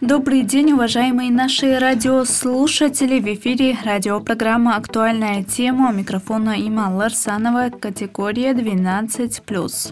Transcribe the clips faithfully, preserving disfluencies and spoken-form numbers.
Добрый день, уважаемые наши радиослушатели. В эфире радиопрограмма «Актуальная тема». У микрофона Има Ларсанова, категория двенадцать плюс.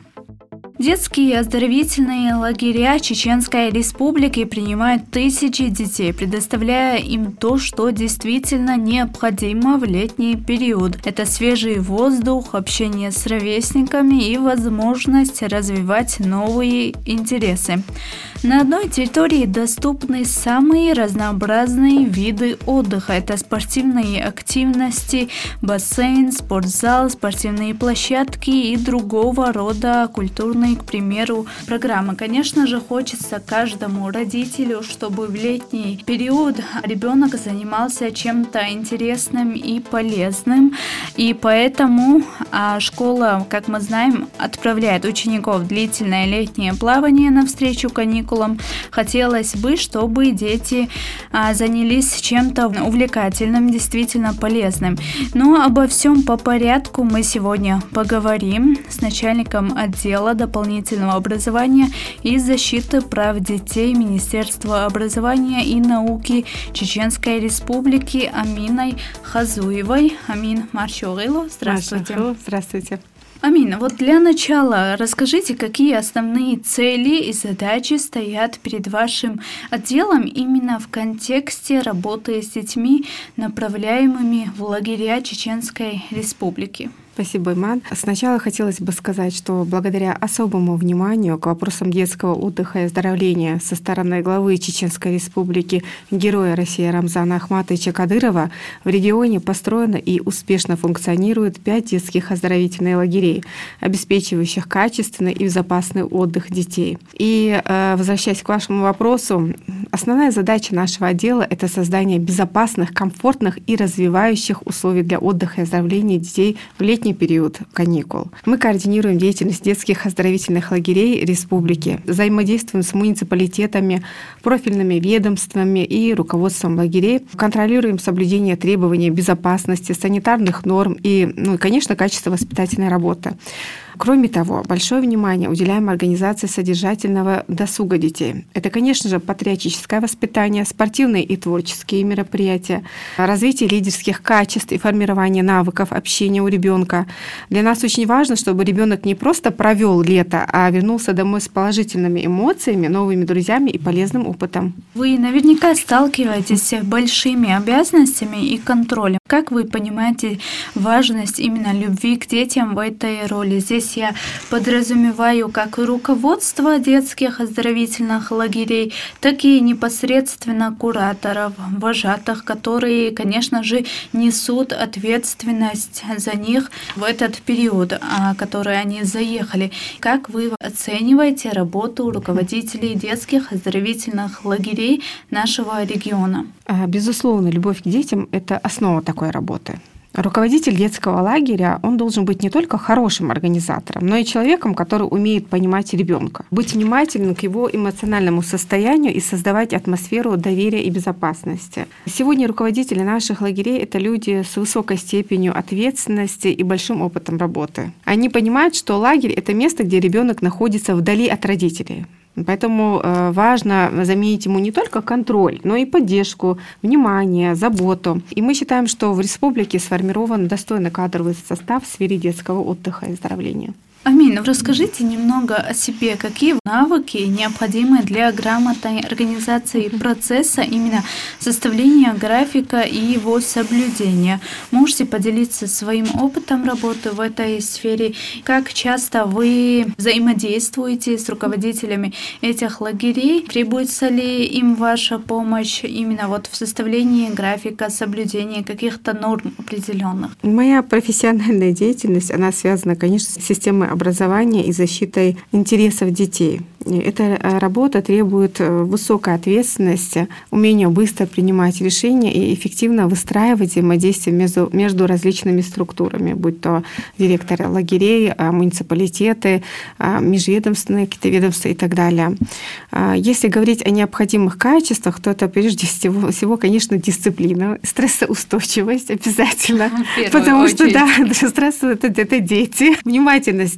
Детские оздоровительные лагеря Чеченской Республики принимают тысячи детей, предоставляя им то, что действительно необходимо в летний период. Это свежий воздух, общение с ровесниками и возможность развивать новые интересы. На одной территории доступны самые разнообразные виды отдыха. Это спортивные активности, бассейн, спортзал, спортивные площадки и другого рода культурные, к примеру, программы. Конечно же, хочется каждому родителю, чтобы в летний период ребенок занимался чем-то интересным и полезным. И поэтому а, школа, как мы знаем, отправляет учеников в длительное летнее плавание навстречу каникулам. Хотелось бы, чтобы дети а, занялись чем-то увлекательным, действительно полезным. Но обо всем по порядку мы сегодня поговорим с начальником отдела дополнительного образования и защиты прав детей Министерства образования и науки Чеченской Республики Аминой Хазуевой. Амин Маршоғилу, здравствуйте. Здравствуйте. Амина, вот для начала расскажите, какие основные цели и задачи стоят перед вашим отделом именно в контексте работы с детьми, направляемыми в лагеря Чеченской Республики. Спасибо, Иман. Сначала хотелось бы сказать, что благодаря особому вниманию к вопросам детского отдыха и оздоровления со стороны главы Чеченской Республики, героя России Рамзана Ахматовича Кадырова, в регионе построено и успешно функционирует пять детских оздоровительных лагерей, обеспечивающих качественный и безопасный отдых детей. И, возвращаясь к вашему вопросу, основная задача нашего отдела — это создание безопасных, комфортных и развивающих условий для отдыха и оздоровления детей в летний период каникул. Мы координируем деятельность детских оздоровительных лагерей республики, взаимодействуем с муниципалитетами, профильными ведомствами и руководством лагерей, контролируем соблюдение требований безопасности, санитарных норм и, ну и, конечно, качество воспитательной работы. Кроме того, большое внимание уделяем организации содержательного досуга детей. Это, конечно же, патриотическое воспитание, спортивные и творческие мероприятия, развитие лидерских качеств и формирование навыков общения у ребенка. Для нас очень важно, чтобы ребенок не просто провел лето, а вернулся домой с положительными эмоциями, новыми друзьями и полезным опытом. Вы наверняка сталкиваетесь с большими обязанностями и контролем. Как вы понимаете важность именно любви к детям в этой роли? Здесь я подразумеваю как и руководство детских оздоровительных лагерей, так и непосредственно кураторов, вожатых, которые, конечно же, несут ответственность за них в этот период, который они заехали. Как вы оцениваете работу руководителей детских оздоровительных лагерей нашего региона? Безусловно, любовь к детям — это основа такой работы. Руководитель детского лагеря, он должен быть не только хорошим организатором, но и человеком, который умеет понимать ребенка, быть внимательным к его эмоциональному состоянию и создавать атмосферу доверия и безопасности. Сегодня руководители наших лагерей — это люди с высокой степенью ответственности и большим опытом работы. Они понимают, что лагерь — это место, где ребенок находится вдали от родителей. Поэтому важно заменить ему не только контроль, но и поддержку, внимание, заботу. И мы считаем, что в республике сформирован достойный кадровый состав в сфере детского отдыха и оздоровления. Амин, расскажите немного о себе. Какие навыки необходимы для грамотной организации процесса, именно составления графика и его соблюдения? Можете поделиться своим опытом работы в этой сфере? Как часто вы взаимодействуете с руководителями этих лагерей? Требуется ли им ваша помощь именно вот в составлении графика, соблюдения каких-то норм определенных? Моя профессиональная деятельность, она связана, конечно, с системой образования и защитой интересов детей. Эта работа требует высокой ответственности, умения быстро принимать решения и эффективно выстраивать взаимодействие между, между различными структурами, будь то директоры лагерей, муниципалитеты, межведомственные какие-то ведомства и так далее. Если говорить о необходимых качествах, то это прежде всего, всего конечно, дисциплина, стрессоустойчивость обязательно, потому что да, стресс — это, это дети, внимательность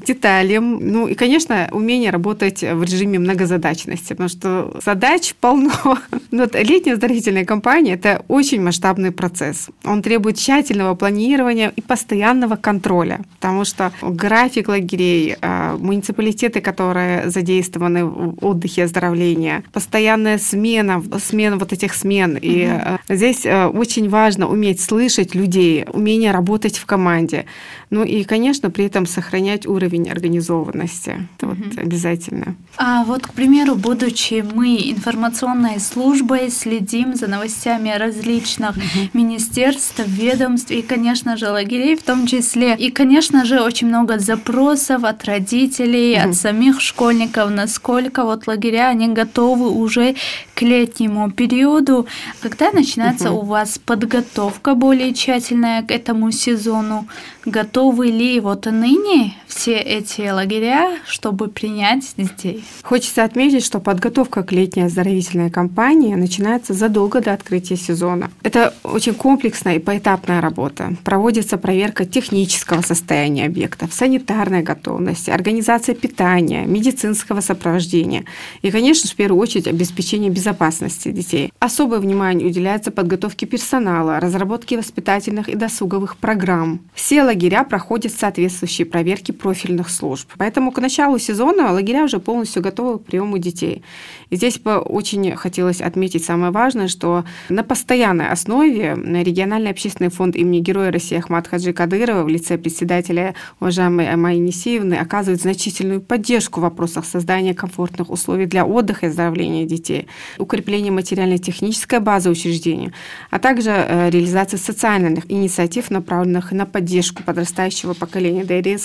деталям. Ну и, конечно, умение работать в режиме многозадачности, потому что задач полно. Но вот летняя оздоровительная кампания – это очень масштабный процесс. Он требует тщательного планирования и постоянного контроля, потому что график лагерей, муниципалитеты, которые задействованы в отдыхе и оздоровлении, постоянная смена, смена вот этих смен. И mm-hmm. здесь очень важно уметь слышать людей, умение работать в команде. Ну и, конечно, при этом сохранять уровень организованности. Это mm-hmm. вот обязательно. А вот, к примеру, будучи мы информационной службой, следим за новостями различных mm-hmm. министерств, ведомств и, конечно же, лагерей в том числе. И, конечно же, очень много запросов от родителей, mm-hmm. от самих школьников, насколько вот лагеря, они готовы уже к летнему периоду. Когда начинается mm-hmm. у вас подготовка более тщательная к этому сезону? Готовы ли вот ныне все эти лагеря, чтобы принять детей? Хочется отметить, что подготовка к летней оздоровительной кампании начинается задолго до открытия сезона. Это очень комплексная и поэтапная работа. Проводится проверка технического состояния объектов, санитарной готовности, организация питания, медицинского сопровождения и, конечно, в первую очередь, обеспечение безопасности детей. Особое внимание уделяется подготовке персонала, разработке воспитательных и досуговых программ. Все лагеря проходят соответствующие проверки профильных служб. Поэтому к началу сезона лагеря уже полностью готовы к приему детей. И здесь бы очень хотелось отметить самое важное, что на постоянной основе региональный общественный фонд имени Героя России Ахмата Хаджи Кадырова в лице председателя уважаемой Майи Несиевны оказывает значительную поддержку в вопросах создания комфортных условий для отдыха и оздоровления детей, укрепления материально-технической базы учреждения, а также реализации социальных инициатив, направленных на поддержку подрастающего поколения.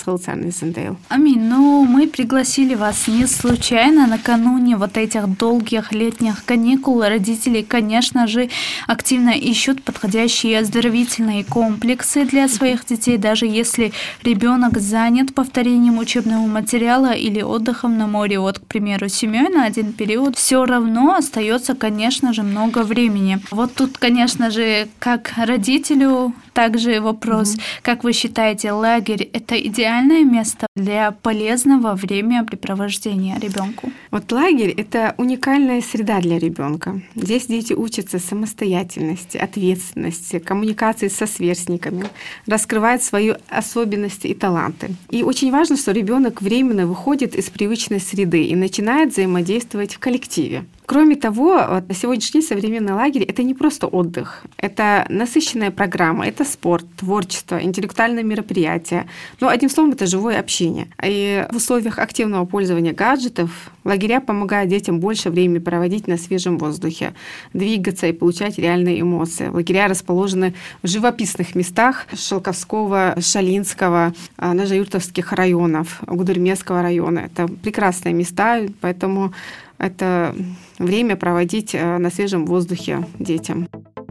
Аминь. Ну, мы пригласили вас не случайно. Накануне вот этих долгих летних каникул родители, конечно же, активно ищут подходящие оздоровительные комплексы для своих детей, даже если ребенок занят повторением учебного материала или отдыхом на море. Вот, к примеру, семьей на один период все равно остается, конечно же, много времени. Вот тут, конечно же, как родителю, также вопрос, mm-hmm. как вы считаете, лагерь – это идеальное место для полезного времяпрепровождения ребенку? Вот лагерь – это уникальная среда для ребенка. Здесь дети учатся самостоятельности, ответственности, коммуникации со сверстниками, раскрывают свои особенности и таланты. И очень важно, что ребенок временно выходит из привычной среды и начинает взаимодействовать в коллективе. Кроме того, вот, на сегодняшний день современный лагерь – это не просто отдых, это насыщенная программа, это спорт, творчество, интеллектуальные мероприятия. Ну, одним словом, это живое общение. И в условиях активного пользования гаджетов лагеря помогают детям больше времени проводить на свежем воздухе, двигаться и получать реальные эмоции. Лагеря расположены в живописных местах Шелковского, Шалинского, Нажаюртовских районов, Гудермесского района. Это прекрасные места, поэтому это время проводить на свежем воздухе детям.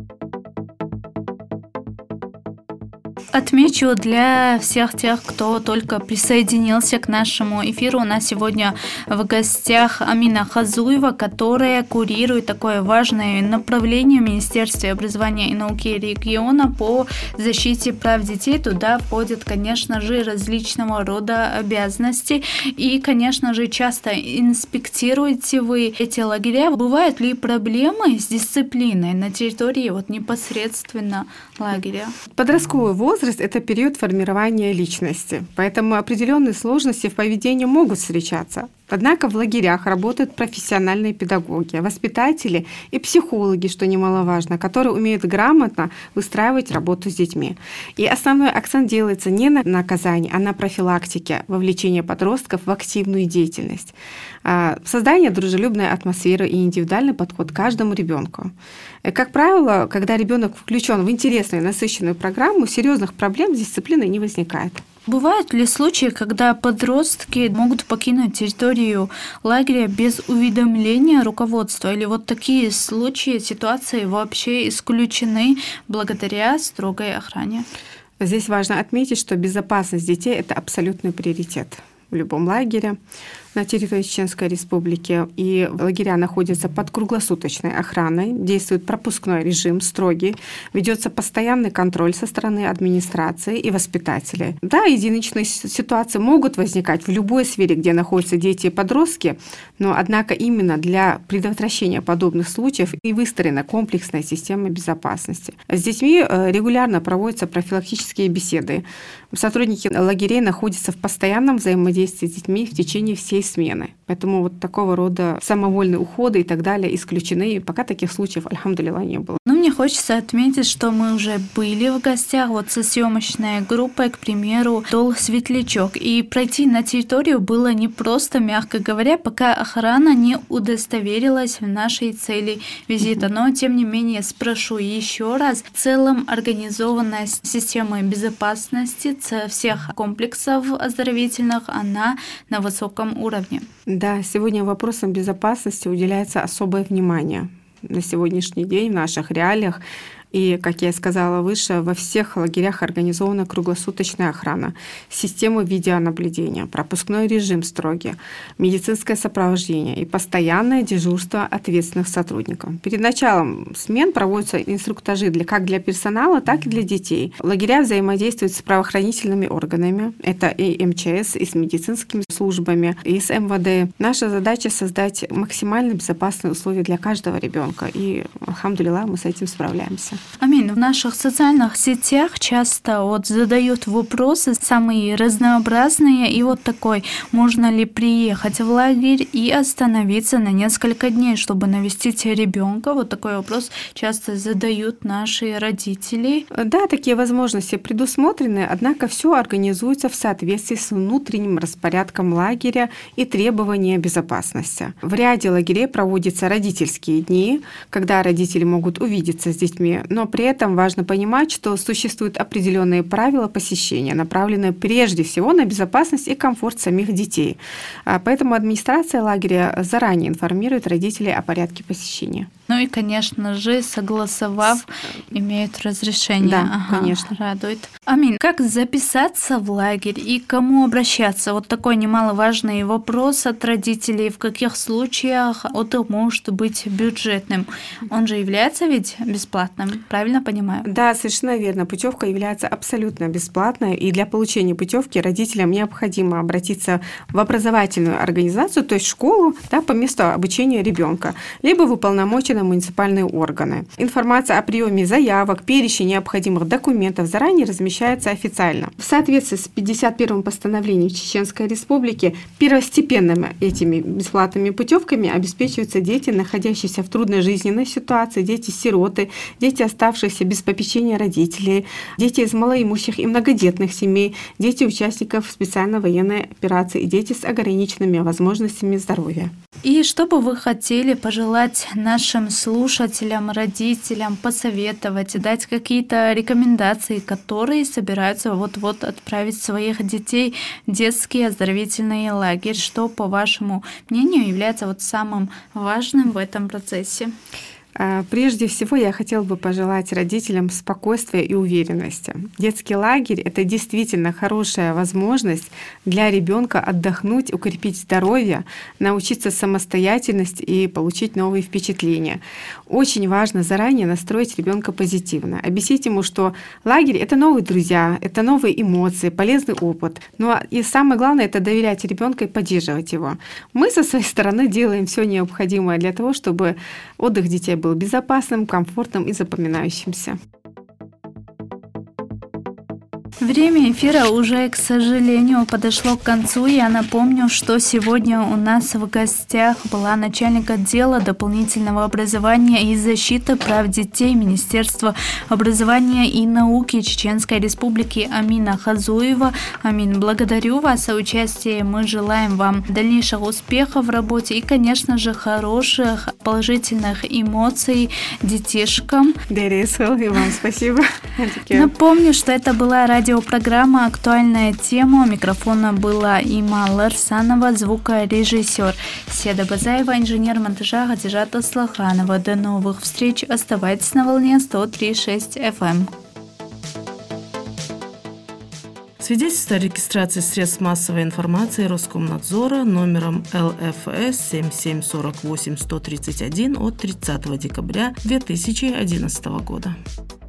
Отмечу для всех тех, кто только присоединился к нашему эфиру. У нас сегодня в гостях Амина Хазуева, которая курирует такое важное направление в Министерстве образования и науки региона по защите прав детей. Туда входят, конечно же, различного рода обязанности. И, конечно же, часто инспектируете вы эти лагеря. Бывают ли проблемы с дисциплиной на территории вот непосредственно лагеря? Подростковый возраст – это период формирования личности, поэтому определенные сложности в поведении могут встречаться. Однако в лагерях работают профессиональные педагоги, воспитатели и психологи, что немаловажно, которые умеют грамотно выстраивать работу с детьми. И основной акцент делается не на наказании, а на профилактике, вовлечении подростков в активную деятельность, создание дружелюбной атмосферы и индивидуальный подход к каждому ребенку. Как правило, когда ребенок включен в интересную, насыщенную программу, серьезных проблем с дисциплиной не возникает. Бывают ли случаи, когда подростки могут покинуть территорию лагеря без уведомления руководства? Или вот такие случаи, ситуации вообще исключены благодаря строгой охране? Здесь важно отметить, что безопасность детей – это абсолютный приоритет в любом лагере. на территории Чеченской Республики, и лагеря находятся под круглосуточной охраной, действует пропускной режим строгий, ведется постоянный контроль со стороны администрации и воспитателей. Да, единичные ситуации могут возникать в любой сфере, где находятся дети и подростки, но, однако, именно для предотвращения подобных случаев и выстроена комплексная система безопасности. С детьми регулярно проводятся профилактические беседы. Сотрудники лагерей находятся в постоянном взаимодействии с детьми в течение всей смены. Поэтому вот такого рода самовольные уходы и так далее исключены. И пока таких случаев, альхамдулилла, не было. Ну, мне хочется отметить, что мы уже были в гостях вот со съемочной группой, к примеру, Дол Светлячок. И пройти на территорию было непросто, мягко говоря, пока охрана не удостоверилась в нашей цели визита. Но, тем не менее, спрошу еще раз. В целом, организованная система безопасности всех комплексов оздоровительных, она на высоком уровне. Да, сегодня вопросам безопасности уделяется особое внимание. На сегодняшний день в наших реалиях. И, как я и сказала выше, во всех лагерях организована круглосуточная охрана, системы видеонаблюдения, пропускной режим строгий, медицинское сопровождение и постоянное дежурство ответственных сотрудников. Перед началом смен проводятся инструктажи для, как для персонала, так и для детей. Лагеря взаимодействуют с правоохранительными органами, это и эм че эс, и с медицинскими службами, и с эм вэ дэ. Наша задача — создать максимально безопасные условия для каждого ребенка, и, альхамдулилла, мы с этим справляемся. Аминь. В наших социальных сетях часто вот задают вопросы самые разнообразные, и вот такой: можно ли приехать в лагерь и остановиться на несколько дней, чтобы навестить ребенка? Вот такой вопрос часто задают наши родители. Да, такие возможности предусмотрены, однако все организуется в соответствии с внутренним распорядком лагеря и требованиями безопасности. В ряде лагерей проводятся родительские дни, когда родители могут увидеться с детьми. Но при этом важно понимать, что существуют определенные правила посещения, направленные прежде всего на безопасность и комфорт самих детей. Поэтому администрация лагеря заранее информирует родителей о порядке посещения. Ну и, конечно же, согласовав, имеют разрешение. Да, ага, конечно. Радует. Аминь. Как записаться в лагерь и к кому обращаться? Вот такой немаловажный вопрос от родителей. В каких случаях отдых может быть бюджетным? Он же является ведь бесплатным, правильно понимаю? Да, совершенно верно. Путевка является абсолютно бесплатной, и для получения путевки родителям необходимо обратиться в образовательную организацию, то есть школу, да, по месту обучения ребенка, либо в уполномоченные муниципальные органы. Информация о приеме заявок, перечень необходимых документов заранее размещается официально. В соответствии с пятьдесят первым постановлением Чеченской Республики первостепенными этими бесплатными путевками обеспечиваются дети, находящиеся в трудной жизненной ситуации, дети-сироты, дети, оставшиеся без попечения родителей, дети из малоимущих и многодетных семей, дети участников специальной военной операции и дети с ограниченными возможностями здоровья. И что бы вы хотели пожелать нашим слушателям, родителям, посоветовать, дать какие-то рекомендации, которые собираются вот-вот отправить своих детей в детский оздоровительный лагерь? Что, по вашему мнению, является вот самым важным в этом процессе? Прежде всего, я хотела бы пожелать родителям спокойствия и уверенности. Детский лагерь — это действительно хорошая возможность для ребенка отдохнуть, укрепить здоровье, научиться самостоятельности и получить новые впечатления. Очень важно заранее настроить ребенка позитивно, объяснить ему, что лагерь — это новые друзья, это новые эмоции, полезный опыт. Ну и самое главное — это доверять ребенку и поддерживать его. Мы со своей стороны делаем все необходимое для того, чтобы отдых детей был безопасным, комфортным и запоминающимся. Время эфира уже, к сожалению, подошло к концу. Я напомню, что сегодня у нас в гостях была начальник отдела дополнительного образования и защиты прав детей Министерства образования и науки Чеченской Республики Амина Хазуева. Амин, благодарю вас за участие. Мы желаем вам дальнейших успехов в работе и, конечно же, хороших положительных эмоций детишкам. Дересу, и вам спасибо. Напомню, что это была радио Программа «Актуальная тема». У микрофона была Имал Арсанова, звукорежиссер Седа Базаева, инженер монтажа Хадижат Аслаханова. До новых встреч. Оставайтесь на волне сто три и шесть эф эм. В Свидетельство о регистрации средств массовой информации Роскомнадзора номером эл эф эс семь семь сорок восемь сто тридцать один от тридцатого декабря две тысячи одиннадцатого года.